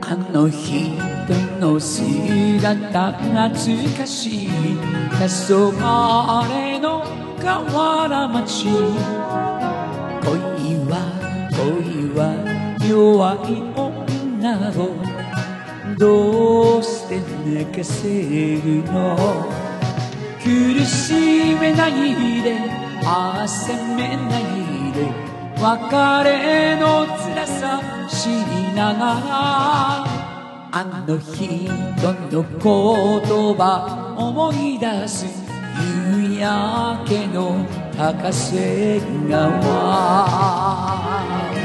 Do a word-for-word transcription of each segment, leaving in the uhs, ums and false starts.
あの人の姿懐かしい黄昏の河原町。恋は恋は弱い女をどうして寝かせるの。苦しめないで焦めないで別れの辛さ知りながら、あの人の言葉思い出す夕焼けの高瀬川。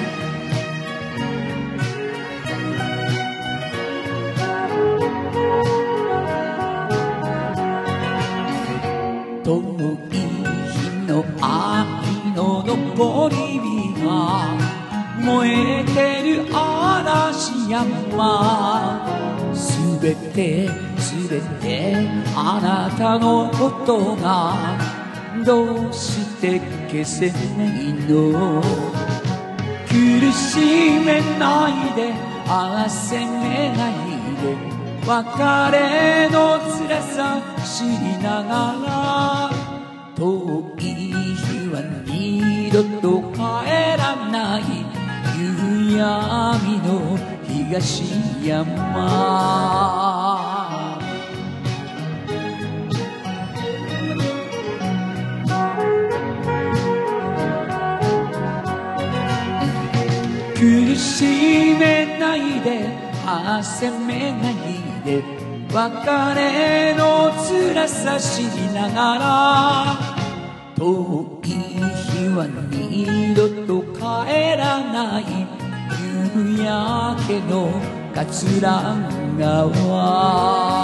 遠い日の愛の残り火が燃えてる嵐山。すべてすべてあなたのことがどうして消せないの。苦しめないで焦めないで別れの辛さ知りながら、遠い日は二度と帰らない夕闇の東山。苦しめないで焦めないで別れの辛さ知りながら、遠い日は二度と帰らない夕焼けの桂川。